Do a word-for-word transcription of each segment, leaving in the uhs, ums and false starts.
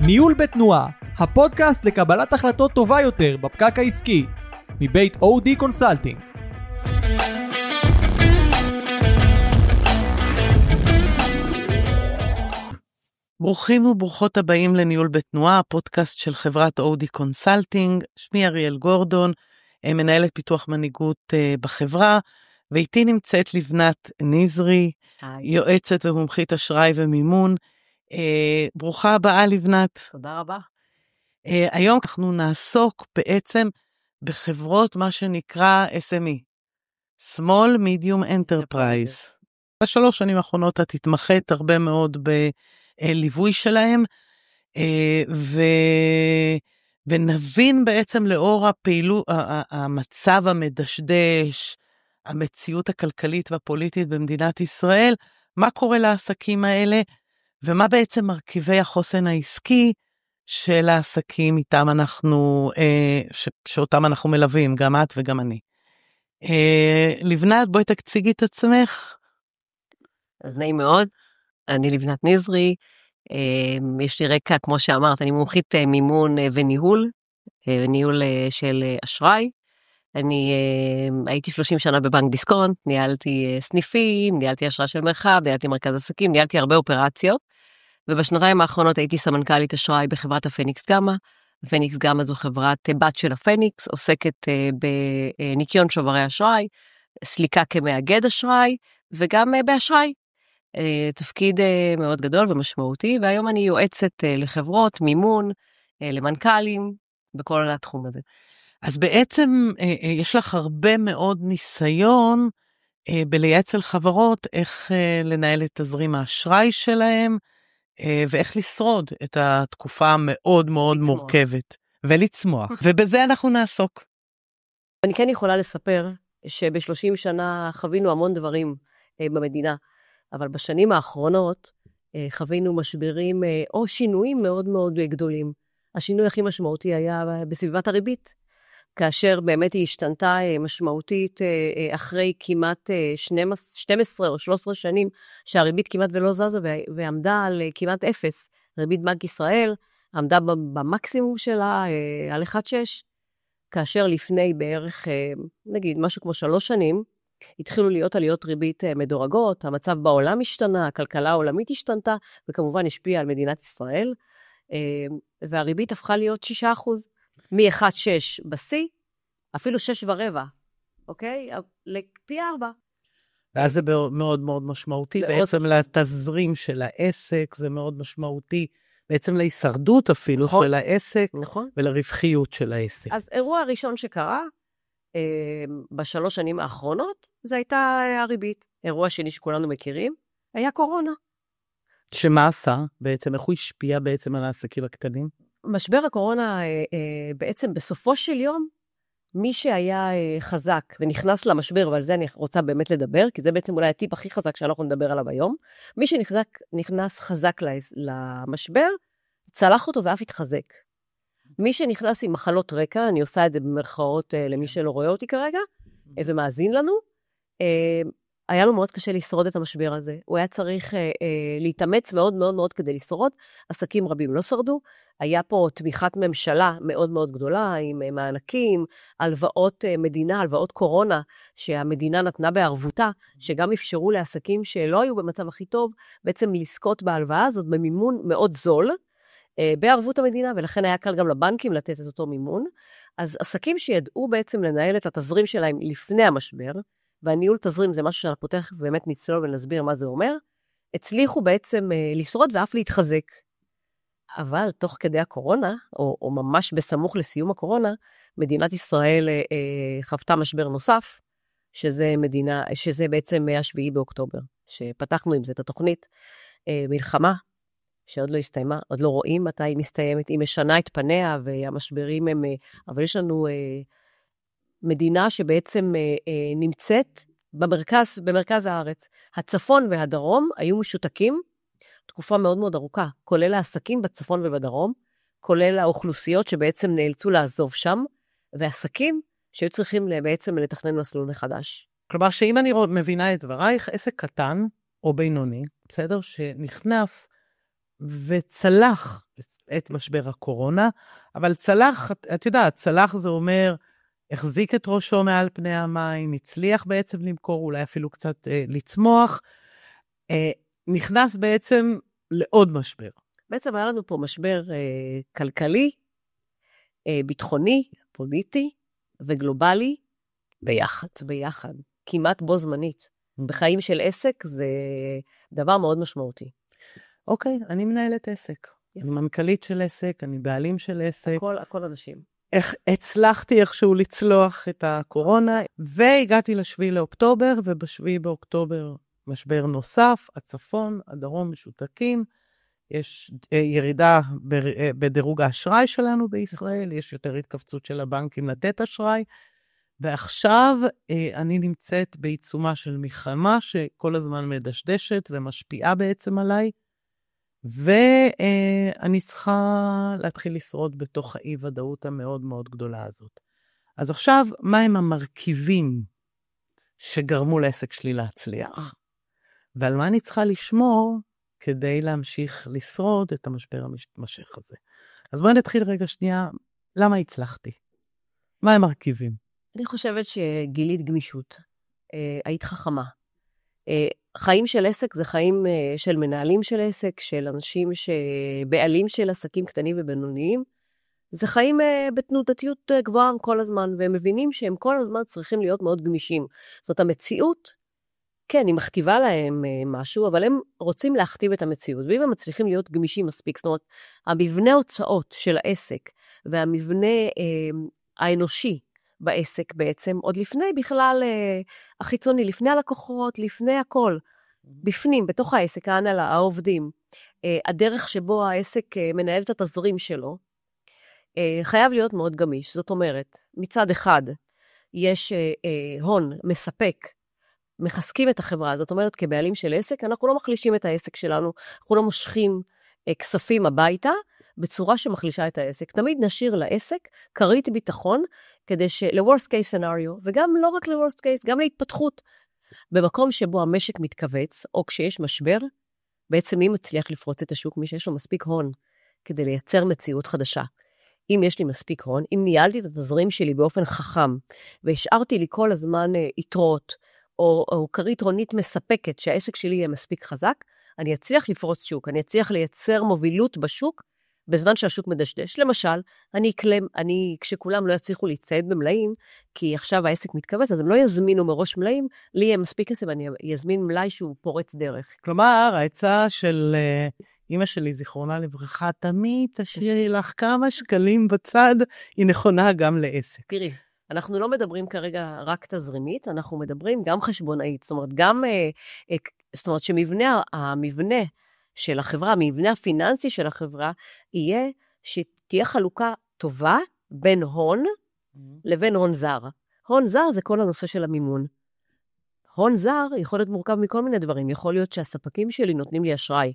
ניהול בתנועה, הפודקאסט לקבלת החלטות טובה יותר בפקק העסקי, מבית או די קונסלטינג. ברוכים וברוכות הבאים לניהול בתנועה, הפודקאסט של חברת או די קונסלטינג. שמי אריאל גורדון, מנהלת פיתוח מנהיגות בחברה, ואיתי נמצאת לבנת נזרי, יועצת ומומחית אשראי ומימון. ברוכה הבאה לבנת. תודה רבה. היום אנחנו נעסוק בעצם בחברות מה שנקרא אס אם אי, Small Medium Enterprise. בשלוש שנים האחרונות את התמחית הרבה מאוד בליווי שלהם, ו... ונבין בעצם לאור הפעילות, המצב המדשדש, המציאות הכלכלית והפוליטית במדינת ישראל, מה קורה לעסקים האלה, ומה בעצם מרכיבי החוסן העסקי של העסקים איתם אנחנו, ש... שאותם אנחנו מלווים, גם את וגם אני. לבנת, בואי תציגי את עצמך. אז נעים מאוד, אני לבנת נזרי, יש לי רקע, כמו שאמרת, אני מומחית מימון וניהול, ניהול של אשראי. אני הייתי שלושים שנה בבנק דיסקונט, ניהלתי סניפים, ניהלתי אשראי של מרחב, ניהלתי מרכז עסקים, ניהלתי הרבה אופרציות, ובשנתיים האחרונות הייתי סמנכ"לית אשראי בחברת הפניקס גמא. הפניקס גמא זו חברת בת של הפניקס, עוסקת בניקיון שוברי אשראי, סליקה כמאגד אשראי, וגם באשראי. תפקיד מאוד גדול ומשמעותי, והיום אני יועצת לחברות, מימון, למנכ"לים, בכל התחום הזה. אז בעצם יש לך הרבה מאוד ניסיון בלייעץ על חברות, איך לנהל את תזרים האשראי שלהם, ואיך לשרוד את התקופה המאוד מאוד לצמוח. מורכבת, ולצמוח, ובזה אנחנו נעסוק. אני כן יכולה לספר שב-שלושים שנה חווינו המון דברים במדינה, אבל בשנים האחרונות חווינו משברים או שינויים מאוד מאוד גדולים. השינוי הכי משמעותי היה בסביבת הריבית, כאשר באמת היא השתנתה משמעותית אחרי כמעט שתים עשרה או שלוש עשרה שנים, שהריבית כמעט ולא זזה ועמדה על כמעט אפס. ריבית בנק ישראל עמדה במקסימום שלה על אחד נקודה שש, כאשר לפני בערך, נגיד, משהו כמו שלוש שנים, התחילו להיות עליות ריבית מדורגות, המצב בעולם השתנה, הכלכלה העולמית השתנתה, וכמובן השפיעה על מדינת ישראל, והריבית הפכה להיות שישה אחוז, מ-אחד נקודה שש בשיא, אפילו שש ורבע, אוקיי? לפי ארבע. ואז זה מאוד מאוד משמעותי, בעצם לתזרים של העסק, זה מאוד משמעותי, בעצם להישרדות אפילו נכון. של העסק, נכון. ולרווחיות של העסק. אז אירוע הראשון שקרה, בשלוש שנים האחרונות, זה הייתה הריבית. אירוע שני שכולנו מכירים, היה קורונה. שמה עשה בעצם? איך הוא השפיע בעצם על העסקים הקטנים? משבר הקורונה, בעצם בסופו של יום, מי שהיה חזק ונכנס למשבר, ועל זה אני רוצה באמת לדבר, כי זה בעצם אולי הטיפ הכי חזק שאנחנו נדבר עליו היום, מי שנכנס חזק למשבר, צלח אותו ואף התחזק. מי שנכנס עם מחלות רקע, אני עושה את זה במרכאות למי שלא רואה אותי כרגע, ומאזין לנו, היה לו מאוד קשה לשרוד את המשבר הזה. הוא היה צריך להתאמץ מאוד מאוד מאוד כדי לשרוד. עסקים רבים לא שרדו. היה פה תמיכת ממשלה מאוד מאוד גדולה, עם מענקים, הלוואות מדינה, הלוואות קורונה, שהמדינה נתנה בערבותה, שגם אפשרו לעסקים שלא היו במצב הכי טוב, בעצם לזכות בהלוואה הזאת במימון מאוד זול, בערבות המדינה, ולכן היה קל גם לבנקים לתת את אותו מימון. אז עסקים שידעו בעצם לנהל את התזרים שלהם לפני המשבר, והניהול תזרים זה משהו שאנחנו תכף באמת נצלול ונסביר מה זה אומר, הצליחו בעצם לשרוד ואף להתחזק. אבל תוך כדי הקורונה, או, או ממש בסמוך לסיום הקורונה, מדינת ישראל אה, חוותה משבר נוסף, שזה, מדינה, שזה בעצם השביעי באוקטובר, שפתחנו עם זה את התוכנית, אה, מלחמה, שעוד לא הסתיימה, עוד לא רואים מתי היא מסתיימת, היא משנה את פניה, והמשברים הם, אבל יש לנו אה, מדינה שבעצם אה, אה, נמצאת במרכז, במרכז הארץ. הצפון והדרום היו משותקים, תקופה מאוד מאוד ארוכה, כולל העסקים בצפון ובדרום, כולל האוכלוסיות שבעצם נאלצו לעזוב שם, ועסקים שהיו צריכים בעצם לתכנן מסלול מחדש. כלומר, שאם אני מבינה את דברייך, עסק קטן או בינוני, בסדר? שנכנס וצלח את משבר הקורונה, אבל צלח, את יודעת, צלח זה אומר, החזיק את ראשו מעל פני המים, הצליח בעצם למכור, אולי אפילו קצת אה, לצמוח, אה, נכנס בעצם לעוד משבר. בעצם היה לנו פה משבר אה, כלכלי, אה, ביטחוני, פוליטי וגלובלי, ביחד, ביחד, כמעט בו זמנית. בחיים של עסק זה דבר מאוד משמעותי. אוקיי, אני מנהלת עסק. אני מנכ"לית של עסק, אני בעלים של עסק. הכל, הכל אנשים. איך הצלחתי איכשהו לצלוח את הקורונה, והגעתי לשביעי לאוקטובר, ובשביעי באוקטובר משבר נוסף, הצפון, הדרום משותקים, יש ירידה בדירוג האשראי שלנו בישראל, יש יותר התכווצות של הבנקים לתת אשראי, ועכשיו אני נמצאת בעיצומה של מלחמה שכל הזמן מדשדשת ומשפיעה בעצם עליי, ואני צריכה להתחיל לשרוד בתוך האי-ודאות המאוד מאוד גדולה הזאת. אז עכשיו, מה הם המרכיבים שגרמו לעסק שלי להצליח? ועל מה אני צריכה לשמור כדי להמשיך לשרוד את המשבר המשך הזה? אז בואי נתחיל רגע שנייה, למה הצלחתי? מה הם מרכיבים? אני חושבת שגילית גמישות, היית חכמה. חיים של עסק זה חיים של מנהלים של עסק, של אנשים שבעלים של עסקים קטנים ובינוניים. זה חיים בתנודתיות גבוהה כל הזמן, והם מבינים שהם כל הזמן צריכים להיות מאוד גמישים. זאת המציאות, כן, היא מכתיבה להם משהו, אבל הם רוצים להכתיב את המציאות, ואם הם מצליחים להיות גמישים מספיק, זאת אומרת, המבנה הוצאות של העסק, והמבנה אה, האנושי בעסק בעצם, עוד לפני בכלל אה, החיצוני, לפני הלקוחות, לפני הכל, בפנים, בתוך העסק, ההנהלה, העובדים, אה, הדרך שבו העסק אה, מנהל את התזרים שלו, אה, חייב להיות מאוד גמיש. זאת אומרת, מצד אחד, יש אה, אה, הון מספק, מחזקים את החברה, זאת אומרת, כבעלים של עסק, אנחנו לא מחלישים את העסק שלנו, אנחנו לא מושכים אה, כספים הביתה, בצורה שמחלישה את העסק. תמיד נשאיר לעסק כרית ביטחון, כדי ל-worst case scenario, וגם לא רק ל-worst case, גם להתפתחות. במקום שבו המשק מתכווץ, או כשיש משבר, בעצם מי מצליח לפרוץ את השוק? מי שיש לו מספיק הון, כדי לייצר מציאות חדשה. אם יש לי מספיק הון, אם ניהלתי את התזרים שלי באופן חכם, והשארתי לי כל הזמן יתרות, או, או כרית הונית מספקת, שהעסק שלי יהיה מספיק חזק, אני אצליח לפרוץ שוק, אני אצליח לייצר מובילות בשוק, בזמן שהשוק מדשדש. למשל, אני אקלם, אני, כשכולם לא יצליחו להצטייד במלאים, כי עכשיו העסק מתכווץ, אז הם לא יזמינו מראש מלאים, לי יהיה מספיק כסף, אני יזמין מלאי שהוא פורץ דרך. כלומר, העצה של uh, אמא שלי, זיכרונה לברכה, תמיד תשאירי לך כמה שקלים בצד, היא נכונה גם לעסק. תראי, אנחנו לא מדברים כרגע רק תזרימית, אנחנו מדברים גם חשבונאית, זאת אומרת, גם, uh, uh, זאת אומרת, שמבנה, המבנה, של החברה, המבנה הפיננסי של החברה, יהיה שתהיה חלוקה טובה בין הון mm-hmm. לבין הון זר. הון זר זה כל הנושא של המימון. הון זר יכול להיות מורכב מכל מיני דברים. יכול להיות שהספקים שלי נותנים לי אשראי.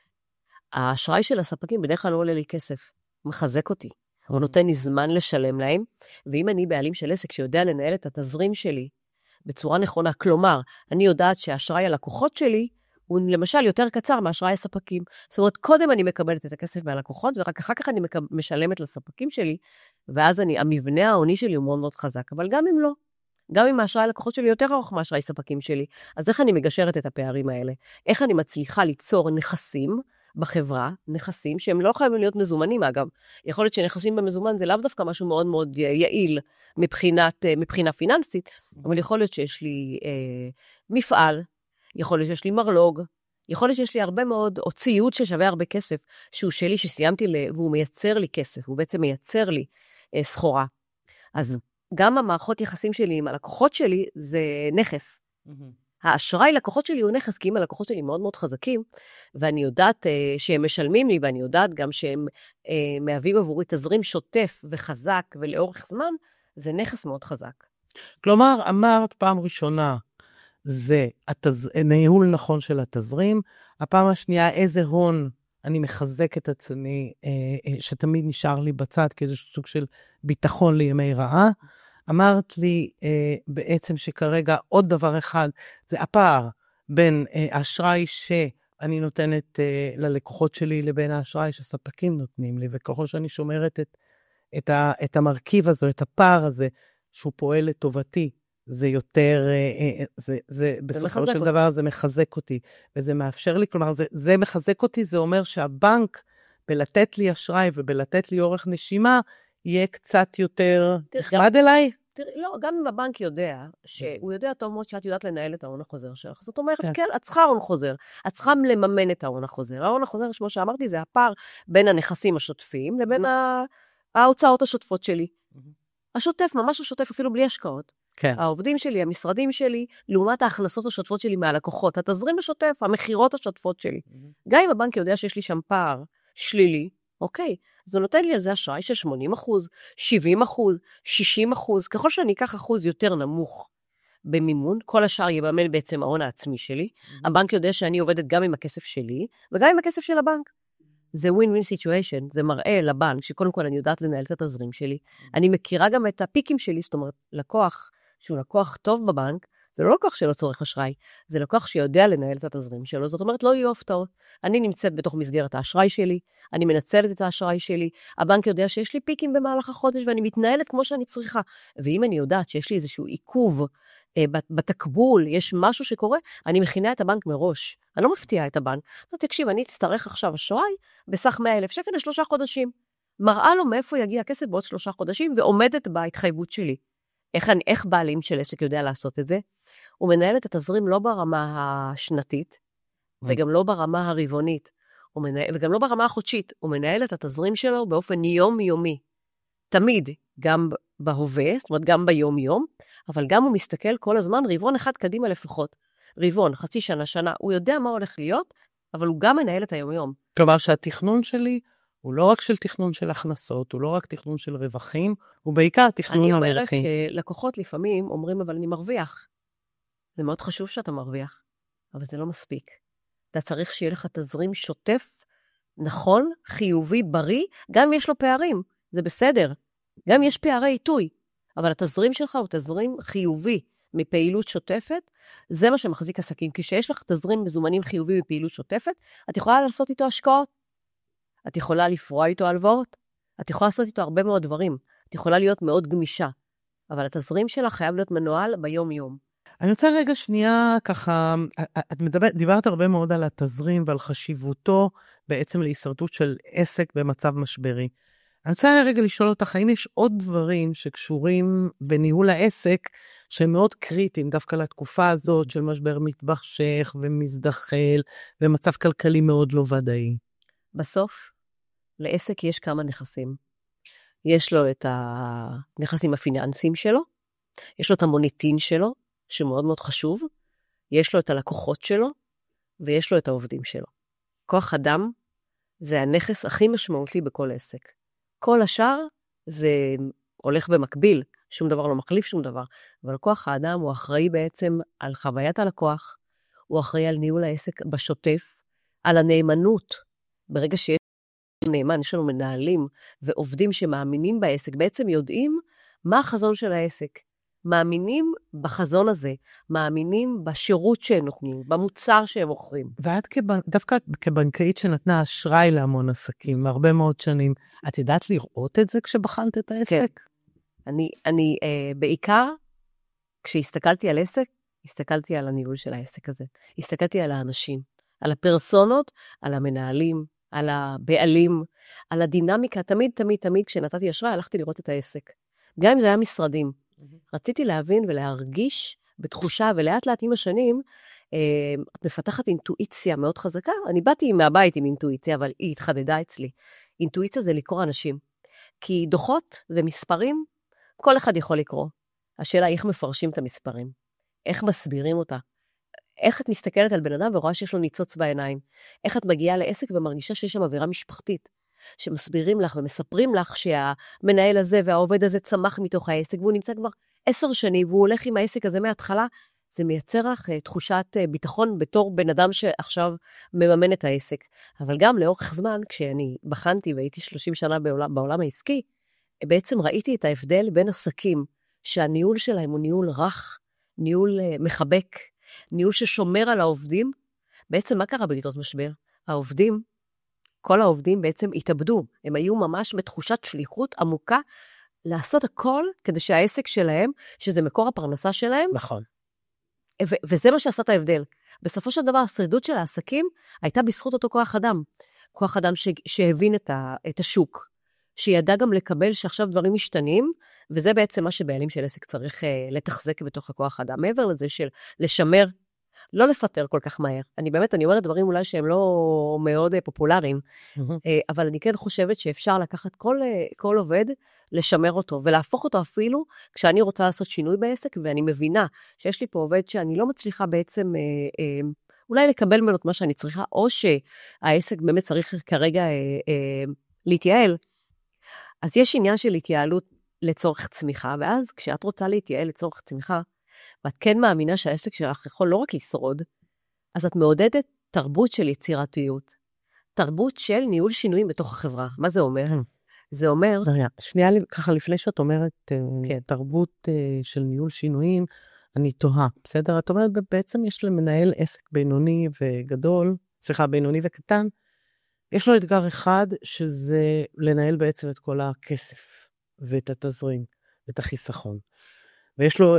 האשראי של הספקים בדרך כלל לא עולה לי כסף. הוא מחזק אותי. הוא נותן לי זמן לשלם להם. ואם אני בעלים של עסק שיודע לנהל את התזרים שלי בצורה נכונה, כלומר, אני יודעת שהאשראי הלקוחות שלי הוא למשל יותר קצר מאשראי הספקים. זאת אומרת, קודם אני מקבלת את הכסף מהלקוחות, ורק אחר כך אני משלמת לספקים שלי, ואז אני, המבנה ההוני שלי הוא מאוד מאוד חזק. אבל גם אם לא, גם אם האשראי הלקוחות שלי יותר ארוך מאשראי ספקים שלי, אז איך אני מגשרת את הפערים האלה? איך אני מצליחה ליצור נכסים בחברה, נכסים שהם לא חייבים להיות מזומנים, אגב. יכול להיות שנכסים במזומן זה לאו דווקא משהו מאוד מאוד יעיל מבחינת, מבחינה פיננסית, אבל יכול להיות שיש לי אה, מפעל, יכול להיות שיש לי מרלוג, יכול להיות שיש לי הרבה מאוד, או ציוד ששווה הרבה כסף, שהוא שלי שסיימתי, ל... והוא מייצר לי כסף, הוא בעצם מייצר לי אה, סחורה. אז גם המערכות יחסים שלי עם הלקוחות שלי, זה נכס. Mm-hmm. האשראי לקוחות שלי הוא נכס, כי אם הלקוחות שלי מאוד מאוד חזקים, ואני יודעת אה, שהם משלמים לי, ואני יודעת גם שהם אה, מהווים עבורי תזרים שוטף וחזק, ולאורך זמן, זה נכס מאוד חזק. כלומר, אמרת פעם ראשונה, זה התז... ניהול נכון של התזרים. הפעם השנייה, איזה הון אני מחזק את עצמי, אה, אה, שתמיד נשאר לי בצד, כאיזשהו סוג של ביטחון לימי רעה. אמרת לי אה, בעצם שכרגע עוד דבר אחד, זה הפער בין אה, אשראי אני נותנת uh, ללקוחות שלי לבין האשראי שספקים נותנים לי, וככל שאני שומרת את, את, ה, את המרכיב הזה, את הפער הזה, שהוא פועל לטובתי, זה יותר, uh, זה, זה, בסופו של דבר זה מחזק אותי, וזה מאפשר לי, כלומר, זה, זה מחזק אותי, זה אומר שהבנק, בלתת לי אשראי ובלתת לי אורך נשימה, יהיה קצת יותר נחמד אליי. תראי, לא, גם אם הבנק יודע, שהוא יודע טוב מאוד שאת יודעת לנהל את ההון החוזר שלך, זאת אומרת, כן, את צריכה הון חוזר, את צריכה לממן את ההון החוזר. ההון החוזר, כמו שאמרתי, זה הפער בין הנכסים השוטפים לבין ההוצאות השוטפות שלי. השוטף, ממש השוטף, אפילו בלי השקעות. העובדים שלי, המשרדים שלי, לעומת ההכנסות השוטפות שלי מהלקוחות, התזרים השוטף, המחירות השוטפות שלי. גם אם הבנק יודע שיש לי שם פער שלילי, אוקיי, אז הוא נותן לי על זה אשראי של שמונים אחוז, שבעים אחוז, שישים אחוז, ככל שאני אקח אחוז יותר נמוך במימון, כל השאר יממן בעצם ההון העצמי שלי, mm-hmm. הבנק יודע שאני עובדת גם עם הכסף שלי, וגם עם הכסף של הבנק. זה win-win situation, זה מראה לבנק, שקודם כל אני יודעת לנהל את התזרים שלי, mm-hmm. אני מכירה גם את הפיקים שלי, זאת אומרת, לקוח שהוא לקוח טוב בבנק, זה לא לקוח שלא צורך אשראי, זה לקוח שיודע לנהל את התזרים שלו, זאת אומרת, לא יהיו הפתעות. אני נמצאת בתוך מסגרת האשראי שלי, אני מנצלת את האשראי שלי, הבנק יודע שיש לי פיקים במהלך החודש, ואני מתנהלת כמו שאני צריכה. ואם אני יודעת שיש לי איזשהו עיכוב אה, בתקבול, יש משהו שקורה, אני מכינה את הבנק מראש. אני לא מפתיעה את הבנק. לא, תקשיב, אני אצטרך עכשיו אשראי בסך מאה אלף שקל לשלושה חודשים. מראה לו מאיפה יגיע הכסף בעוד שלושה חודשים, ועומדת בהתחייבות שלי. איך, אני, איך בעלים של עסק יודע לעשות את זה? הוא מנהל את התזרים לא ברמה השנתית, וגם לא ברמה הרבעונית, מנהל, וגם לא ברמה החודשית. הוא מנהל את התזרים שלו באופן יומיומי. תמיד, גם בהווה, זאת אומרת גם ביום-יום, אבל גם הוא מסתכל כל הזמן רבעון אחד קדימה לפחות. רבעון, חצי שנה, שנה, הוא יודע מה הולך להיות, אבל הוא גם מנהל את היום-יום. כלומר שהתכנון שלי הוא לא רק של תכנון של הכנסות, הוא לא רק תכנון של רווחים, הוא בעיקר תכנון על רווחים. אני אומרת שלקוחות לפעמים אומרים, אבל אני מרוויח. זה מאוד חשוב שאתה מרוויח, אבל זה לא מספיק. אתה צריך שיהיה לך תזרים שוטף, נכון, חיובי, בריא, גם אם יש לו פערים, זה בסדר. גם יש פערי עיתוי, אבל התזרים שלך הוא תזרים חיובי מפעילות שוטפת, זה מה שמחזיק עסקים, כי שיש לך תזרים מזומנים חיובי מפעילות שוטפת, את יכולה לעשות איתו השקעות, את יכולה לפרוע איתו הלוואות, את יכולה לעשות איתו הרבה מאוד דברים, את יכולה להיות מאוד גמישה, אבל התזרים שלך חייב להיות מנוהל ביום-יום. אני רוצה רגע שנייה ככה, את מדבר, דיברת הרבה מאוד על התזרים ועל חשיבותו בעצם להישרדות של עסק במצב משברי. אני רוצה רגע לשאול אותך, האם יש עוד דברים שקשורים בניהול העסק, שהם מאוד קריטיים דווקא לתקופה הזאת של משבר מתמשך ומזדחל, ומצב כלכלי מאוד לא ודאי? בסוף, לעסק יש כמה נכסים. יש לו את הנכסים הפיננסיים שלו, יש לו את המוניטין שלו, שמאוד מאוד חשוב, יש לו את הלקוחות שלו, ויש לו את העובדים שלו. כוח אדם זה הנכס הכי משמעותי בכל עסק. כל השאר זה הולך במקביל, שום דבר לא מחליף שום דבר, אבל כוח האדם הוא אחראי בעצם על חוויית הלקוח, הוא אחראי על ניהול העסק בשוטף, על הנאמנות. ברגע שיש נאמן, יש לנו מנהלים ועובדים שמאמינים בעסק, בעצם יודעים מה החזון של העסק. מאמינים בחזון הזה, מאמינים בשירות שהם נותנים, במוצר שהם מוכרים. ואת כבנ... דווקא כבנקאית שנתנה אשראי להמון עסקים, הרבה מאוד שנים, את ידעת לראות את זה כשבחנת את העסק? כן. אני, אני אה, בעיקר, כשהסתכלתי על עסק, הסתכלתי על הניהול של העסק הזה. הסתכלתי על האנשים, על הפרסונות, על המנהלים, על הבעלים, על הדינמיקה. תמיד, תמיד, תמיד, כשנתתי אשראי, הלכתי לראות את העסק. גם אם זה היה משרדים. רציתי להבין ולהרגיש בתחושה, ולאט לאט עם השנים, את מפתחת אינטואיציה מאוד חזקה. אני באתי מהבית עם אינטואיציה, אבל היא התחדדה אצלי. אינטואיציה זה לקרוא אנשים. כי דוחות ומספרים, כל אחד יכול לקרוא. השאלה היא איך מפרשים את המספרים. איך מסבירים אותה. איך את מסתכלת על בן אדם ורואה שיש לו ניצוץ בעיניים. איך את מגיעה לעסק ומרגישה שיש שם אווירה משפחתית. שמסבירים לך ומספרים לך שהמנהל הזה והעובד הזה צמח מתוך העסק, והוא נמצא כבר עשר שנים, והוא הולך עם העסק הזה מההתחלה, זה מייצר לך תחושת ביטחון בתור בן אדם שעכשיו מממן את העסק. אבל גם לאורך זמן, כשאני בחנתי והייתי שלושים שנה בעולם, בעולם העסקי, בעצם ראיתי את ההבדל בין עסקים, שהניהול שלהם הוא ניהול רך, ניהול מחבק, ניהול ששומר על העובדים, בעצם מה קרה בעיתות משבר? העובדים, כל העובדים בעצם התאבדו. הם היו ממש בתחושת שליחות עמוקה, לעשות הכל כדי שהעסק שלהם, שזה מקור הפרנסה שלהם, נכון. ו- וזה מה שעשה את ההבדל. בסופו של דבר, השרידות של העסקים הייתה בזכות אותו כוח אדם. כוח אדם ש- שהבין את, ה- את השוק, שידע גם לקבל שעכשיו דברים משתנים, וזה בעצם מה שבעלים של עסק צריך אה, לתחזק בתוך הכוח אדם. מעבר לזה של לשמר, לא לפטר כל כך מהר. אני באמת, אני אומרת דברים אולי שהם לא מאוד פופולריים, אבל אני כן חושבת שאפשר לקחת כל, כל עובד, לשמר אותו, ולהפוך אותו אפילו, כשאני רוצה לעשות שינוי בעסק, ואני מבינה שיש לי פה עובד שאני לא מצליחה בעצם, אולי לקבל ממנו את מה שאני צריכה, או שהעסק באמת צריך כרגע להתייעל. אז יש עניין של התייעלות לצורך צמיחה, ואז כשאת רוצה להתייעל לצורך צמיחה, ואת כן מאמינה שהעסק שלך יכול לא רק לשרוד, אז את מעודדת תרבות של יצירתיות, תרבות של ניהול שינויים בתוך החברה. מה זה אומר? זה אומר... שנייה, ככה לפני שאת אומרת, כן. תרבות של ניהול שינויים, אני תוהה, בסדר? את אומרת, בעצם יש למנהל עסק בינוני וגדול, סליחה, בינוני וקטן, יש לו אתגר אחד, שזה לנהל בעצם את כל הכסף, ואת התזרים, ואת החיסכון. ויש לו...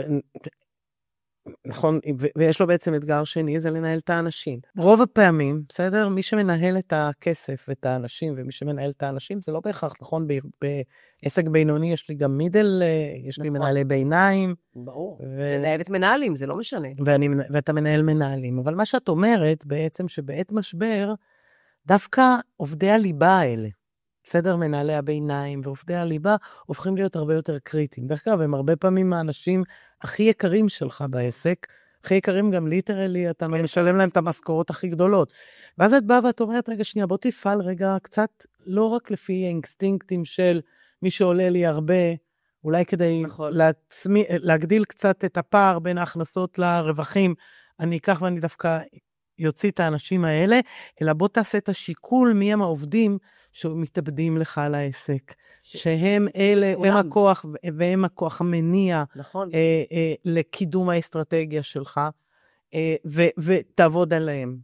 נכון, ויש לו בעצם אתגר שני, זה לנהל את האנשים. רוב הפעמים, בסדר? מי שמנהל את הכסף ואת האנשים, ומי שמנהל את האנשים, זה לא בהכרח, נכון? בעסק בינוני יש לי גם מידל, יש לי מנהלי ביניים. ברור. מנהלת מנהלים, זה לא משנה. ואתה מנהל מנהלים. אבל מה שאת אומרת, בעצם שבעת משבר, דווקא עובדי הליבה האלה, בסדר, מנהלי הביניים ועובדי הליבה, הופכים להיות הרבה יותר קריטיים. דרך כלל, הם הרבה פעמים האנשים הכי יקרים שלך בעסק, הכי יקרים גם ליטרלי, אתה משלם להם את המשכורות הכי גדולות. ואז את באה ואת אומרת, רגע שנייה, בוא תפעל רגע קצת, לא רק לפי האינסטינקטים של מי שעולה לי הרבה, אולי כדי לעצמי, להגדיל קצת את הפער בין ההכנסות לרווחים, אני אקח ואני דווקא יוציא את האנשים האלה, אלא בוא תעשה את השיקול מי הם העובדים שמתאבדים לך על העסק. ש... שהם אלה, הם הכוח, והם הכוח המניע, נכון. אה, אה, לקידום האסטרטגיה שלך, אה, ו, ותעבוד עליהם.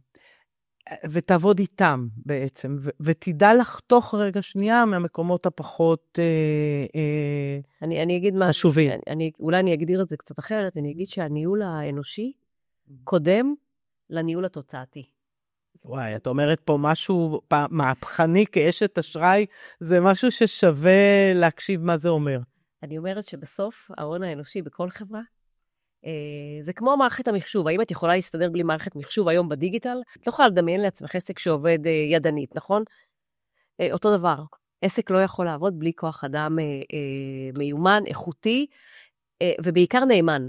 ותעבוד איתם בעצם, ו, ותדע לחתוך רגע שנייה מהמקומות הפחות אה, אה, אני, אני אגיד מה, חשובים. אני, אני, אולי אני אגדיר את זה קצת אחרת, אני אגיד שהניהול האנושי קודם לניהול התוצאתי. וואי, את אומרת פה משהו מהפכני כאשת אשראי, זה משהו ששווה להקשיב מה זה אומר. אני אומרת שבסוף ההון האנושי בכל חברה, אה, זה כמו מערכת המחשוב. האם את יכולה להסתדר בלי מערכת מחשוב היום בדיגיטל? את לא יכולה לדמיין לעצמך עסק שעובד אה, ידנית, נכון? אה, אותו דבר. עסק לא יכול לעבוד בלי כוח אדם אה, אה, מיומן, איכותי, אה, ובעיקר נאמן,